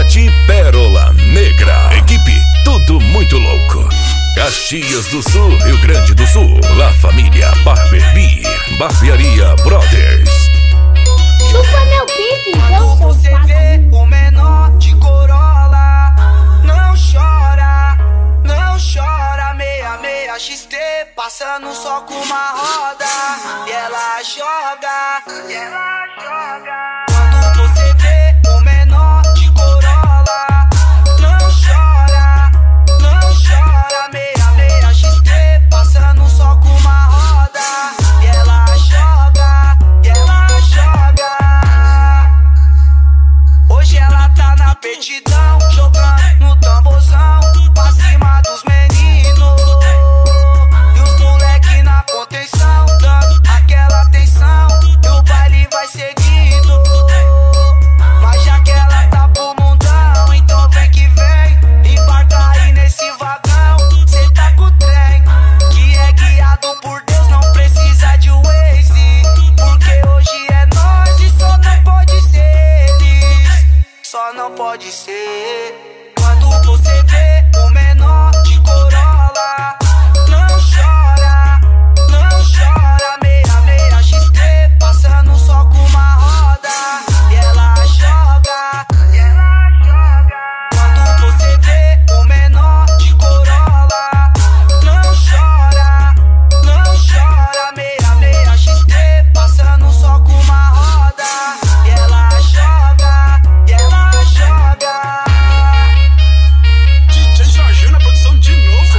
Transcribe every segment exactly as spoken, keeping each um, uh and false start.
Pati Pérola Negra. Equipe Tudo Muito Louco. Caxias do Sul, Rio Grande do Sul. La Família Barberbi. Barbearia Brothers. Chupa meu pipi, quando você vê o menor de Corolla, não chora, não chora. Meia, meia X T, passando só com uma roda. E ela joga, e ela joga. Quando você vê o menor de Corolla, não chora, não chora. Meia, meia X T, passando só com uma roda. E ela joga, e ela joga. Hoje ela tá na petidão, jogando no tamborzão, pra cima dos meninos. E os moleque na contenção, dando aquela atenção, e o baile vai seguindo. Mas já que ela tá pro mundão, então vem que vem, embarca aí nesse vagão. Cê tá com o trem, que é guiado por Deus, não precisa de Waze. Porque hoje é nós e só não pode ser eles. Só não pode ser. Quando você vê o menor de Corolla, não chora, não chora. Meia, meia X T, passando só com uma roda. E ela joga, e ela joga. Quando você vê o menor de Corolla, não chora, não chora. Meia, meia X T, passando só com uma roda. E ela joga, e ela joga. D J Jorginho na produção de novo?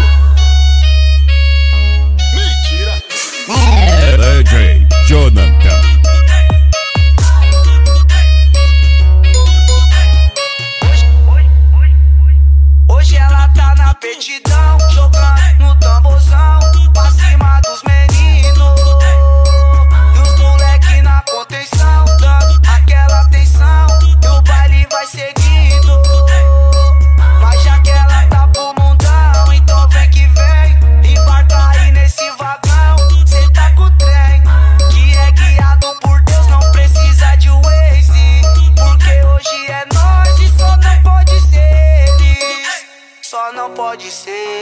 Mentira! D J Jonathan. Hoje ela tá na petidão, jogando no tamborzão, pra cima dos meninos. E os moleque na contenção, dando aquela atenção, e o baile vai seguindo. Mas já que ela tá pro mundão, então vem que vem, embarca aí nesse vagão. Cê tá com o trem, que é guiado por Deus, não precisa de Waze. Porque hoje é nós e só não pode ser eles. Só não pode ser.